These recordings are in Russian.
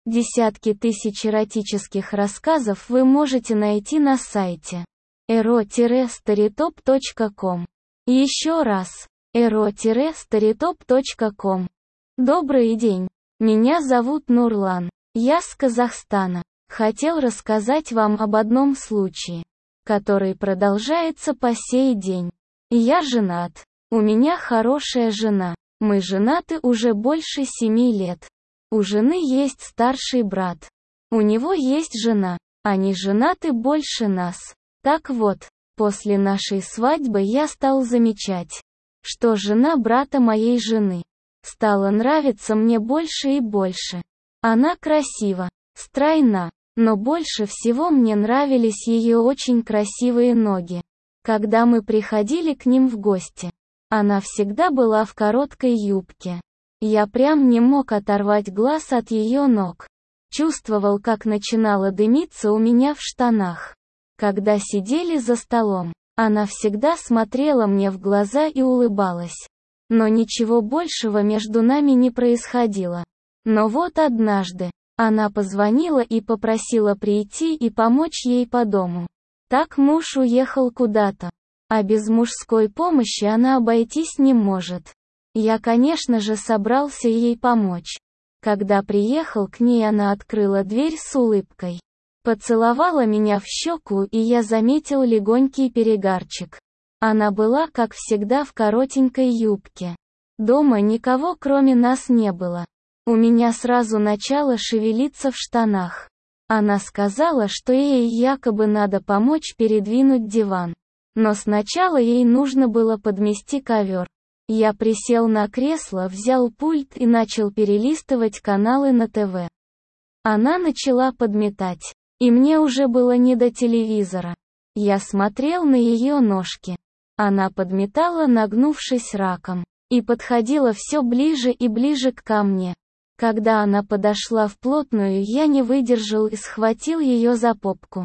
Десятки тысяч эротических рассказов вы можете найти на сайте ero-storytop.com. Еще раз, ero-storytop.com. Добрый день, меня зовут Нурлан, я с Казахстана. Хотел рассказать вам об одном случае, который продолжается по сей день. Я женат, у меня хорошая жена, мы женаты уже больше 7 лет. У жены есть старший брат. У него есть жена. Они женаты больше нас. Так вот, после нашей свадьбы я стал замечать, что жена брата моей жены стала нравиться мне больше и больше. Она красива, стройна, но больше всего мне нравились ее очень красивые ноги. Когда мы приходили к ним в гости, она всегда была в короткой юбке. Я прям не мог оторвать глаз от ее ног. Чувствовал, как начинало дымиться у меня в штанах. Когда сидели за столом, она всегда смотрела мне в глаза и улыбалась. Но ничего большего между нами не происходило. Но вот однажды, она позвонила и попросила прийти и помочь ей по дому. Так муж уехал куда-то, а без мужской помощи она обойтись не может. Я, конечно же, собрался ей помочь. Когда приехал к ней, она открыла дверь с улыбкой. Поцеловала меня в щеку, и я заметил легонький перегарчик. Она была, как всегда, в коротенькой юбке. Дома никого кроме нас не было. У меня сразу начало шевелиться в штанах. Она сказала, что ей якобы надо помочь передвинуть диван. Но сначала ей нужно было подмести ковер. Я присел на кресло, взял пульт и начал перелистывать каналы на ТВ. Она начала подметать, и мне уже было не до телевизора. Я смотрел на ее ножки. Она подметала, нагнувшись раком, и подходила все ближе и ближе ко мне. Когда она подошла вплотную, я не выдержал и схватил ее за попку.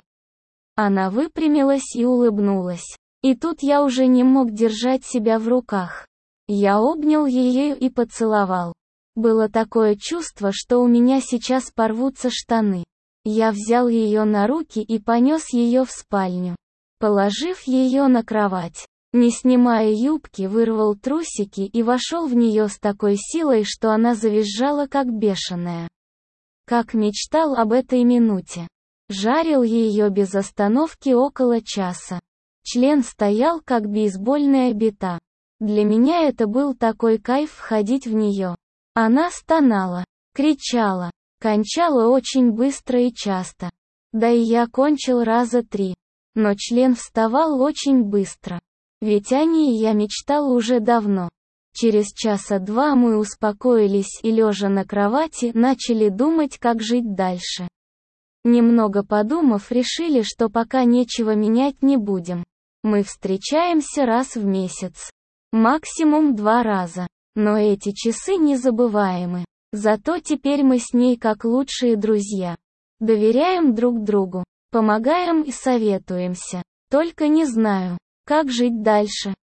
Она выпрямилась и улыбнулась. И тут я уже не мог держать себя в руках. Я обнял ее и поцеловал. Было такое чувство, что у меня сейчас порвутся штаны. Я взял ее на руки и понес ее в спальню. Положив ее на кровать, не снимая юбки, вырвал трусики и вошел в нее с такой силой, что она завизжала как бешеная. Как мечтал об этой минуте. Жарил ее без остановки около часа. Член стоял как бейсбольная бита. Для меня это был такой кайф входить в нее. Она стонала, кричала, кончала очень быстро и часто. Да и я кончил раза 3. Но член вставал очень быстро. Ведь о ней я мечтал уже давно. Через часа 2 мы успокоились и, лежа на кровати, начали думать, как жить дальше. Немного подумав, решили, что пока нечего менять не будем. Мы встречаемся раз в месяц. Максимум 2 раза. Но эти часы незабываемы. Зато теперь мы с ней как лучшие друзья. Доверяем друг другу, помогаем и советуемся. Только не знаю, как жить дальше.